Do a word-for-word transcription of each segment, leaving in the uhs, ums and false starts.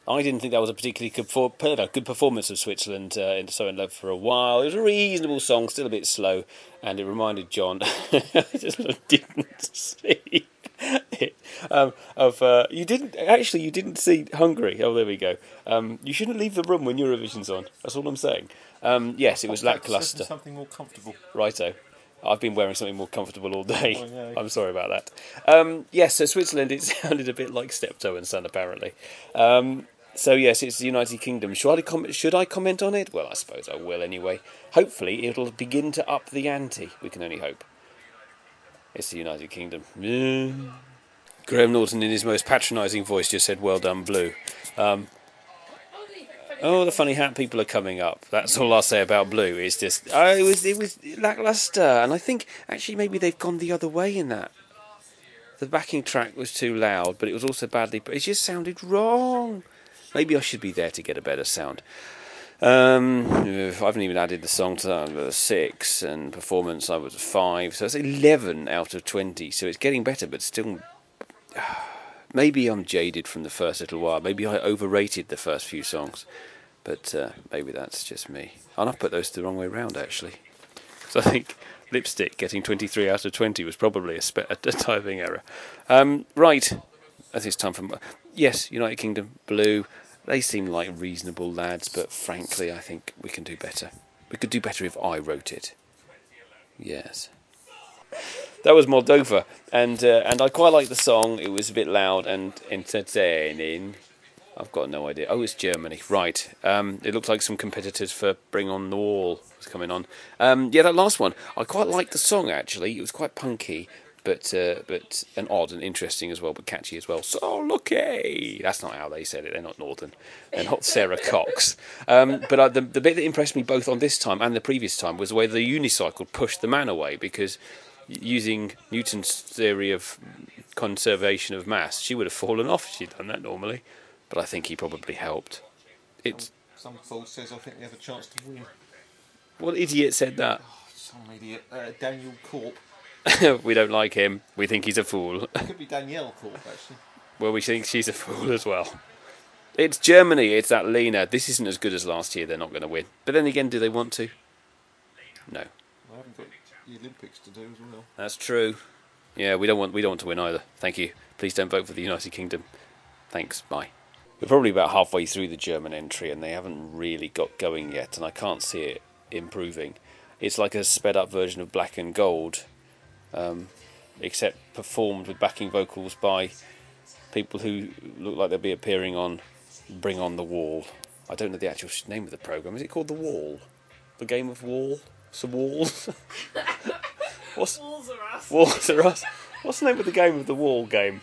I didn't think that was a particularly good, for, good performance of Switzerland uh, in So In Love for a While. It was a reasonable song, still a bit slow, and it reminded John, I just didn't see it, um, of, uh, you didn't, actually you didn't see Hungary. Oh, there we go. Um, you shouldn't leave the room when Eurovision's on, that's all I'm saying. Um, yes, it was lacklustre. Something more comfortable. Righto. I've been wearing something more comfortable all day. Oh, no. I'm sorry about that. Um, yes, so Switzerland, it sounded a bit like Steptoe and Son, apparently. Um, so, yes, it's the United Kingdom. Should I, com- should I comment on it? Well, I suppose I will anyway. Hopefully, it'll begin to up the ante. We can only hope. It's the United Kingdom. Mm. Graham Norton, in his most patronising voice, just said, well done, Blue. Um, Oh, the funny hat people are coming up. That's all I'll say about Blue. It's just, oh, it was it was lacklustre, and I think actually maybe they've gone the other way in that. The backing track was too loud, but it was also badly. It just sounded wrong. Maybe I should be there to get a better sound. Um, I haven't even added the song to that. I was six, and performance I was five, so it's eleven out of twenty. So it's getting better, but still. Maybe I'm jaded from the first little while. Maybe I overrated the first few songs. But uh, maybe that's just me. And I've put those the wrong way round, actually. So I think Lipstick getting twenty-three out of twenty was probably a, spe- a typing error. Um, right. I think it's time for... Yes, United Kingdom, Blue. They seem like reasonable lads, but frankly, I think we can do better. We could do better if I wrote it. Yes. That was Moldova, and uh, and I quite liked the song. It was a bit loud and entertaining. I've got no idea. Oh, it's Germany, right? Um, it looked like some competitors for Bring On The Wall was coming on. Um, yeah, that last one, I quite liked the song actually. It was quite punky, but uh, but and odd and interesting as well, but catchy as well. So lucky. That's not how they said it. They're not Northern. They're not Sarah Cox. Um, but uh, the the bit that impressed me both on this time and the previous time was the way the unicycle pushed the man away, because using Newton's theory of conservation of mass, she would have fallen off if she'd done that normally. But I think he probably helped. It's some, some fool says I think they have a chance to win. What idiot said that? Oh, some idiot. Uh, Daniel Corp. We don't like him. We think he's a fool. It could be Danielle Corp, actually. Well, we think she's a fool as well. It's Germany. It's that Lena. This isn't as good as last year. They're not going to win. But then again, do they want to? No. I haven't got the Olympics to do as well. That's true. Yeah, we don't want we don't want to win either. Thank you. Please don't vote for the United Kingdom. Thanks. Bye. We're probably about halfway through the German entry, and they haven't really got going yet, and I can't see it improving. It's like a sped-up version of Black and Gold, um, except performed with backing vocals by people who look like they'll be appearing on Bring On The Wall. I don't know the actual name of the programme. Is it called The Wall? The Game of Wall? Some walls? What's, Walls are us. Walls are us. What's the name of the game of the Wall game?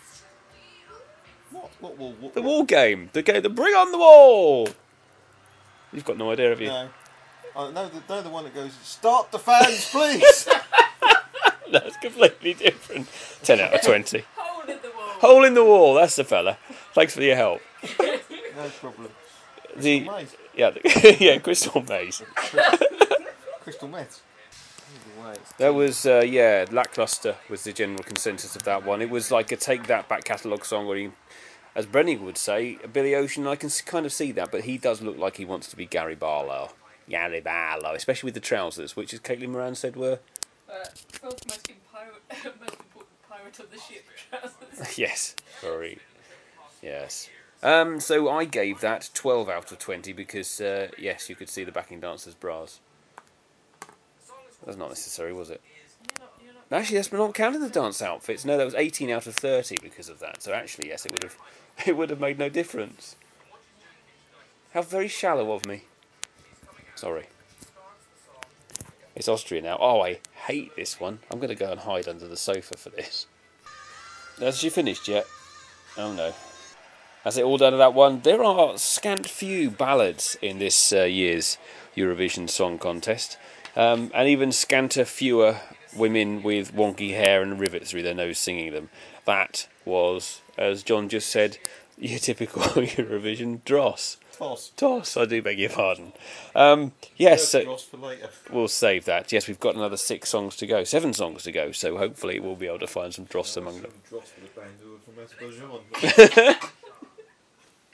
What? What wall? What, The Wall game. The game. The Bring On The Wall. You've got no idea, have you? No. I know the, know the one that goes, start the fans, please! No, it's completely different. ten out of twenty. Hole in the wall. Hole in the Wall. That's the fella. Thanks for your help. No problem. The Crystal Maze. yeah, the, yeah, Crystal Maze. Crystal Meth. That was uh, yeah, lacklustre was the general consensus of that one. It was like a take that back catalogue song, where he, as Brenning would say, Billy Ocean. I can s- kind of see that, but he does look like he wants to be Gary Barlow. Gary Barlow, especially with the trousers, which, as Caitlin Moran said, were Uh, twelfth most, pirate, most important pirate of the ship trousers. yes, very yes. Um, so I gave that twelve out of twenty because uh, yes, you could see the backing dancers' bras. That's not necessary, was it? You're not, you're not Actually, that's not counting the dance outfits. No, that was eighteen out of thirty because of that. So actually, yes, it would have, it would have made no difference. How very shallow of me. Sorry. It's Austria now. Oh, I hate this one. I'm going to go and hide under the sofa for this. Has she finished yet? Oh no. Has it all done to that one? There are scant few ballads in this uh, year's Eurovision Song Contest. Um, and even scanter fewer women with wonky hair and rivets through their nose singing them. That was, as John just said, your typical Eurovision dross. Toss. Toss, I do beg your pardon. Um, yes, so Dross for later. we'll save that. Yes, we've got another six songs to go, seven songs to go, so hopefully we'll be able to find some dross among them. Dross for the band who were from Azerbaijan.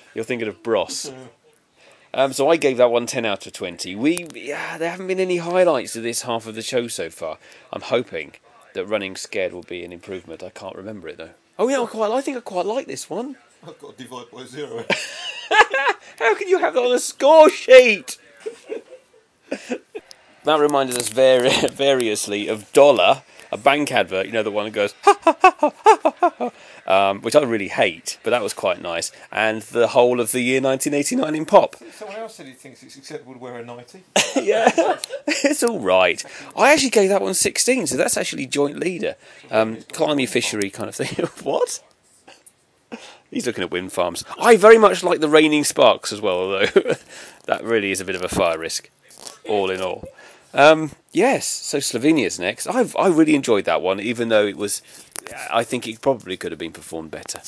You're thinking of Bros. Um, so I gave that one ten out of twenty. We yeah, there haven't been any highlights to this half of the show so far. I'm hoping that Running Scared will be an improvement. I can't remember it though. Oh yeah, I quite. I think I quite like this one. I've got to divide by zero. How can you have that on a score sheet? That reminded us vari- variously of Dollar, a bank advert. You know, the one that goes ha ha ha ha ha ha ha. Um, which I really hate, but that was quite nice. And the whole of the year nineteen eighty-nine in pop. Someone else said he thinks it's acceptable to wear a nightie. Yeah, it's all right. I actually gave that one sixteen, so that's actually joint leader. Um, Climby Fishery kind of thing. What? He's looking at wind farms. I very much like the Raining Sparks as well, although that really is a bit of a fire risk, all in all. Um, yes, so Slovenia's next. I've I really enjoyed that one, even though it was. I think it probably could have been performed better.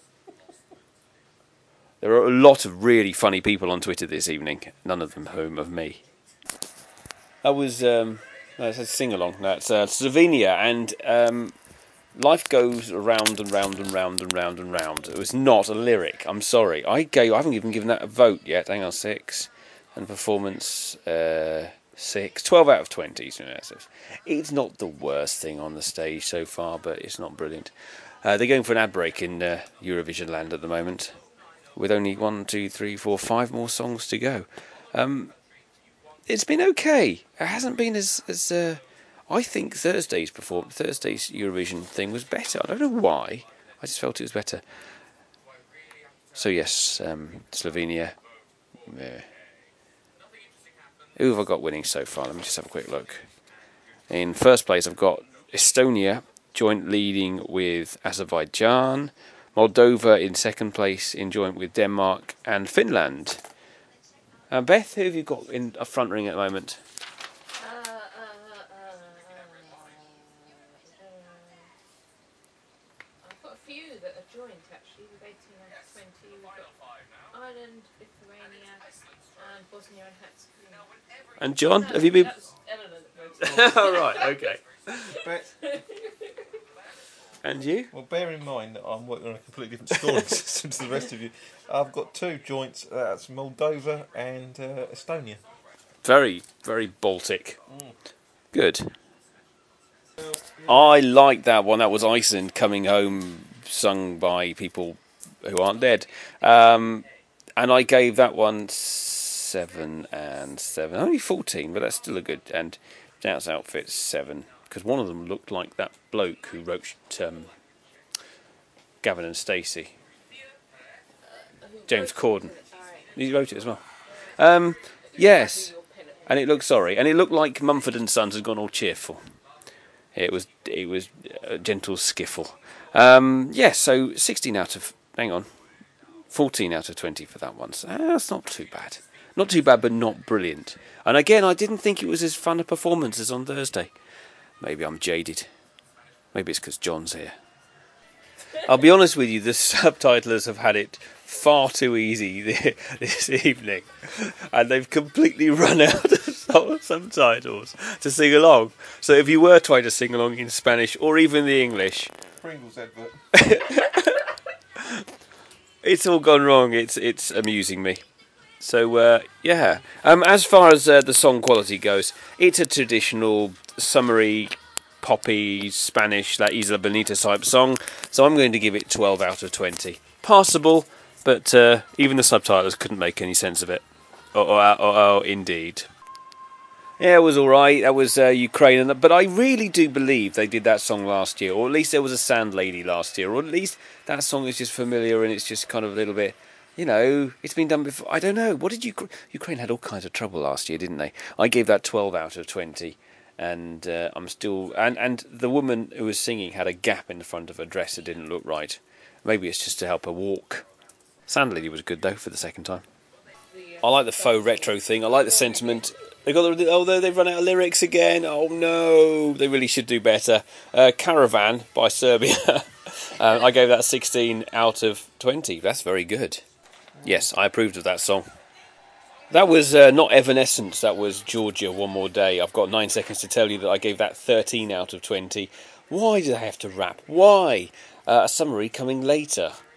There are a lot of really funny people on Twitter this evening. None of them home of me. That was um, that's a sing along. That's uh, Slovenia, and um, life goes round and round and round and round and round. It was not a lyric. I'm sorry. I gave. I haven't even given that a vote yet. Hang on, six, and performance. Uh, Six, twelve out of twenty. It's not the worst thing on the stage so far, but it's not brilliant. Uh, they're going for an ad break in uh, Eurovision land at the moment, with only one, two, three, four, five more songs to go. Um, it's been okay. It hasn't been as as uh, I think Thursday's perform Thursday's Eurovision thing was better. I don't know why. I just felt it was better. So yes, um, Slovenia. Yeah. Who have I got winning so far? Let me just have a quick look. In first place, I've got Estonia, joint leading with Azerbaijan. Moldova in second place, in joint with Denmark and Finland. Uh, Beth, who have you got in a front ring at the moment? Uh, uh, uh, uh, I've got a few that are joint actually, with eighteen out of twenty. We've got Ireland, Lithuania, and Bosnia and Herzegovina. And John, have you been? That was Eleanor that voted. Oh, right, okay. But, And you? well, bear in mind that I'm working on a completely different scoring system to the rest of you. I've got two joints. That's Moldova and uh, Estonia. Very, very Baltic. Good. I like that one. That was Iceland Coming Home, sung by people who aren't dead. Um, and I gave that one seven and seven. Only fourteen, but that's still a good. And Doubt's Outfit, seven. Because one of them looked like that bloke who wrote um, Gavin and Stacey. James Corden. He wrote it as well. Um, yes. And it looked, sorry, and it looked like Mumford and Sons had gone all cheerful. It was it was a gentle skiffle. Um, yes, yeah, so sixteen out of, hang on, fourteen out of twenty for that one. So that's not too bad. Not too bad, but not brilliant. And again, I didn't think it was as fun a performance as on Thursday. Maybe I'm jaded. Maybe it's because John's here. I'll be honest with you, the subtitlers have had it far too easy this evening. And they've completely run out of subtitles to sing along. So if you were trying to sing along in Spanish or even the English... Pringles advert. It's all gone wrong. It's it's amusing me. So, uh, yeah. Um, as far as uh, the song quality goes, it's a traditional, summery, poppy, Spanish, that Isla Bonita type song. So I'm going to give it twelve out of twenty. Passable, but uh, even the subtitles couldn't make any sense of it. Oh, oh, oh, oh indeed. Yeah, it was all right. That was uh, Ukraine. But I really do believe they did that song last year. Or at least there was a Sand Lady last year. Or at least that song is just familiar and it's just kind of a little bit... You know, it's been done before. I don't know. What did you... Ukraine had all kinds of trouble last year, didn't they? I gave that twelve out of twenty. And uh, I'm still... And, and the woman who was singing had a gap in the front of her dress that didn't look right. Maybe it's just to help her walk. Sand Lady was good, though, for the second time. I like the faux retro thing. I like the sentiment. They got the, oh, they've run out of lyrics again. Oh, no. They really should do better. Uh, Caravan by Serbia. uh, I gave that sixteen out of twenty. That's very good. Yes, I approved of that song. That was uh, not Evanescence, that was Georgia, One More Day. I've got nine seconds to tell you that I gave that thirteen out of twenty. Why did I have to rap? Why? Uh, a summary coming later.